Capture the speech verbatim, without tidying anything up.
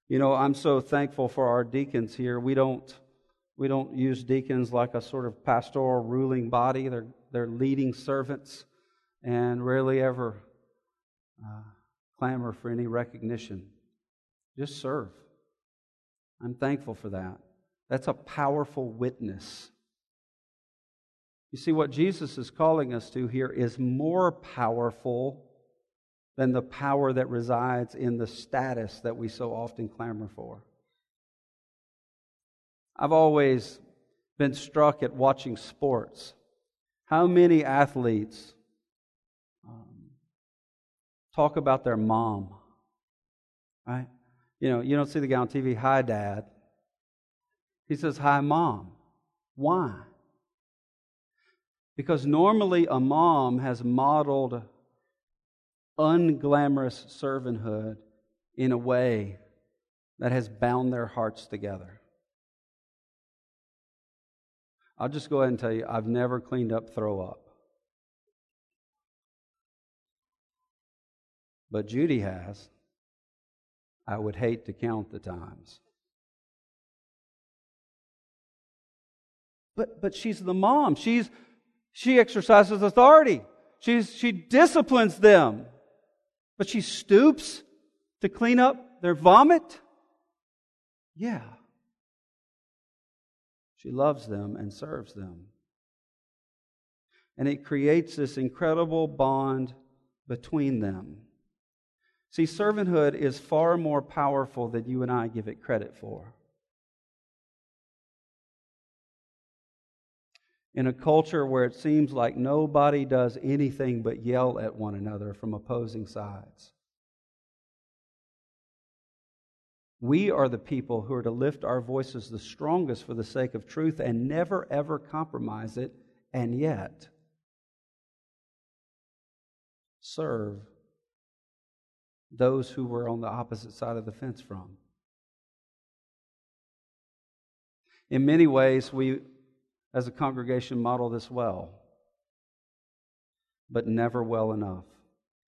You know, I'm so thankful for our deacons here. We don't we don't use deacons like a sort of pastoral ruling body. They're they're leading servants and rarely ever uh, clamor for any recognition. Just serve. I'm thankful for that. That's a powerful witness. You see, what Jesus is calling us to here is more powerful than the power that resides in the status that we so often clamor for. I've always been struck at watching sports. How many athletes um, talk about their mom, right? You know, you don't see the guy on T V, "Hi, Dad." He says, "Hi, Mom." Why? Because normally a mom has modeled unglamorous servanthood in a way that has bound their hearts together. I'll just go ahead and tell you, I've never cleaned up throw up. But Judy has. I would hate to count the times. But but she's the mom. She's she exercises authority. She's she disciplines them. But she stoops to clean up their vomit? Yeah. She loves them and serves them. And it creates this incredible bond between them. See, servanthood is far more powerful than you and I give it credit for. In a culture where it seems like nobody does anything but yell at one another from opposing sides, we are the people who are to lift our voices the strongest for the sake of truth and never ever compromise it, and yet serve those who we're on the opposite side of the fence from. In many ways, we as a congregation model this well, but never well enough.